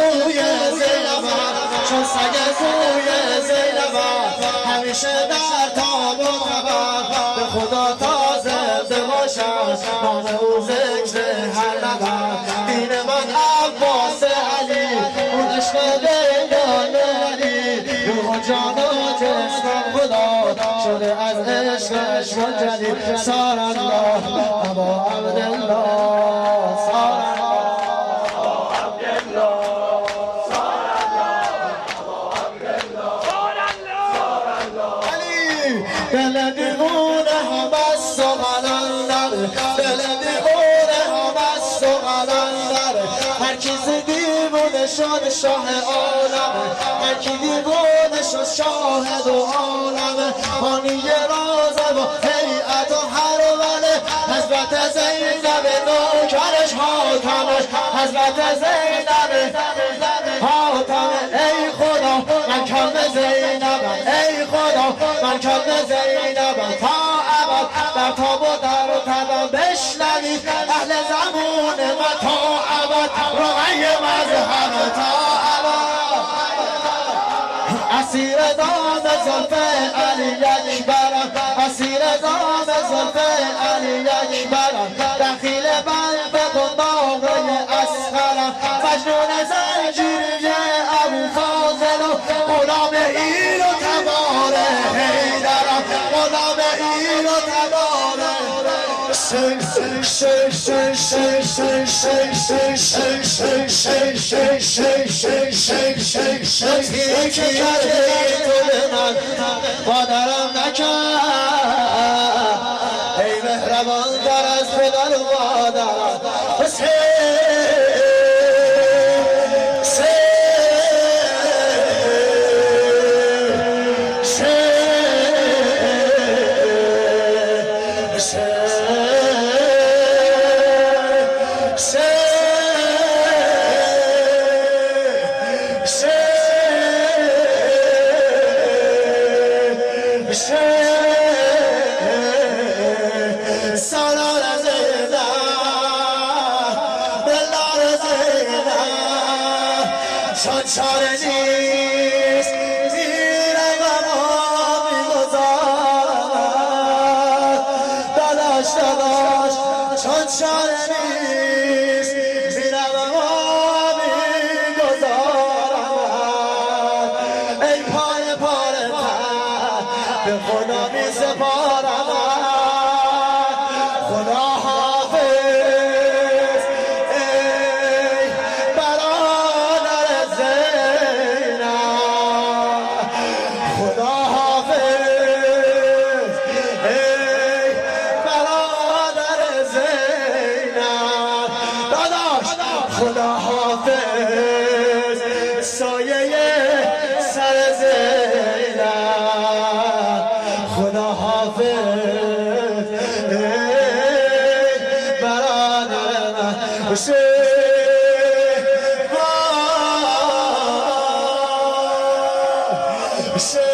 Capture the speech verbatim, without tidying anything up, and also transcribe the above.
کوی زینبم چون سگ کوی زینبم همیشه در تاب و تبم به خدا تا زنده باشم نام او ذکر هر نبم دین من عباس علی اون عشق بیگان علی روح و جان و جسمم خدا شده از عشقش منجلی سار الله ابا عبدالله سار دل دیوونه ها بست و قلندر دل دیوونه ها بست و قلندر هر کسی دیوونه شد شاه عالم هر کی دیوونه شد شاهد و عالم هانی رازه و هیئت و حرمنه حضرت زینب نوکرش حاتمش حضرت زینب حاتمه ای خدا من کم زینبم ای خدا من کم زینبم تا ابد در تاب و در و تبم بشنوید اهل زمان من تا ابد رقی مذهب تا ابد اسیر دام زلف علی اکبرم اسیر دام زلف علی اکبرم دخیل بند قنداقی اصغرم مجنون زنجیری ابو فاضل و غلام ایل و تبار حیدرم غلام ایل و تبار شی شی شی شی شی شی شی شی شی شی شی شی شی شی شی که کردی تو به من مادرم نکرد ای مهربان در از پدر و مادرم حسین چون چاره نیست زیر غما میگذارم داداش داداش چون چاره نیست زیر غما میگذارم ای پای پاره تن به خدا میسپارم خدا حافظ ای برادر زینب خدا حافظ ای برادر زینب داداش خدا حافظ سایه سر زینب خدا حافظ Say